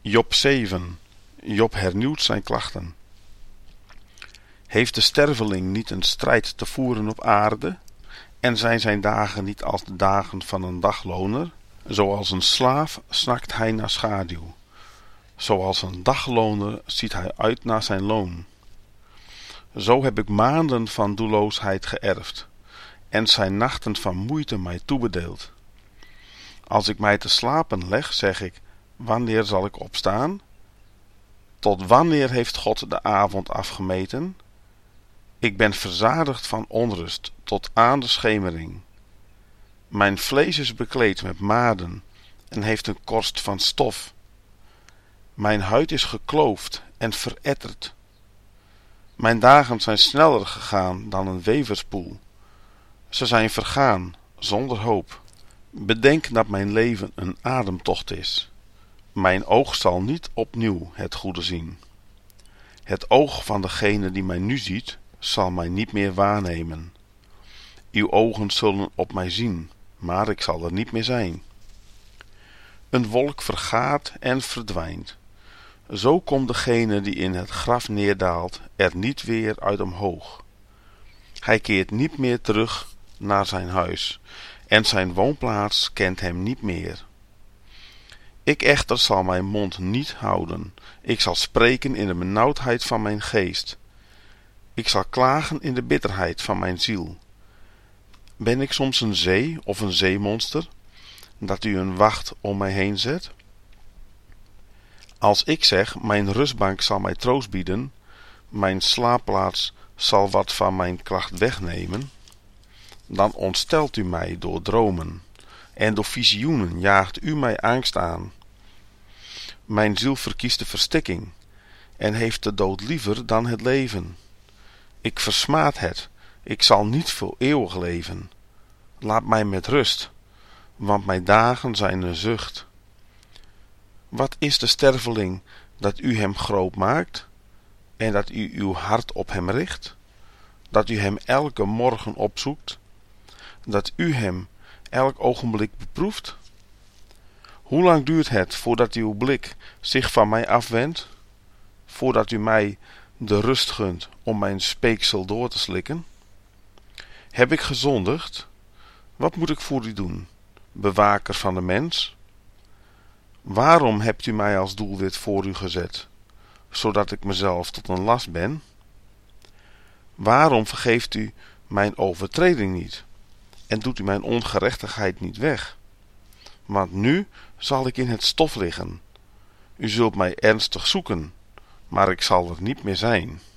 Job 7. Job hernieuwt zijn klachten. Heeft de sterveling niet een strijd te voeren op aarde? En zijn zijn dagen niet als de dagen van een dagloner? Zoals een slaaf snakt hij naar schaduw. Zoals een dagloner ziet hij uit naar zijn loon. Zo heb ik maanden van doelloosheid geërfd, en zijn nachten van moeite mij toebedeeld. Als ik mij te slapen leg, zeg ik, wanneer zal ik opstaan? Tot wanneer heeft God de avond afgemeten? Ik ben verzadigd van onrust tot aan de schemering. Mijn vlees is bekleed met maden en heeft een korst van stof. Mijn huid is gekloofd en veretterd. Mijn dagen zijn sneller gegaan dan een weverspoel. Ze zijn vergaan zonder hoop. Bedenk dat mijn leven een ademtocht is. Mijn oog zal niet opnieuw het goede zien. Het oog van degene die mij nu ziet, zal mij niet meer waarnemen. Uw ogen zullen op mij zien, maar ik zal er niet meer zijn. Een wolk vergaat en verdwijnt. Zo komt degene die in het graf neerdaalt er niet weer uit omhoog. Hij keert niet meer terug naar zijn huis, en zijn woonplaats kent hem niet meer. Ik echter zal mijn mond niet houden. Ik zal spreken in de benauwdheid van mijn geest. Ik zal klagen in de bitterheid van mijn ziel. Ben ik soms een zee of een zeemonster, dat u een wacht om mij heen zet? Als ik zeg, mijn rustbank zal mij troost bieden, mijn slaapplaats zal wat van mijn kracht wegnemen, dan ontstelt u mij door dromen, en door visioenen jaagt u mij angst aan. Mijn ziel verkiest de verstikking, en heeft de dood liever dan het leven. Ik versmaad het, ik zal niet voor eeuwig leven. Laat mij met rust, want mijn dagen zijn een zucht. Wat is de sterveling dat u hem groot maakt, en dat u uw hart op hem richt? Dat u hem elke morgen opzoekt, dat u hem elk ogenblik beproeft? Hoe lang duurt het voordat uw blik zich van mij afwendt, voordat u mij de rust gunt om mijn speeksel door te slikken? Heb ik gezondigd? Wat moet ik voor u doen, bewaker van de mens? Waarom hebt u mij als doelwit voor u gezet, zodat ik mezelf tot een last ben? Waarom vergeeft u mijn overtreding niet en doet u mijn ongerechtigheid niet weg? Want nu zal ik in het stof liggen. U zult mij ernstig zoeken, maar ik zal er niet meer zijn.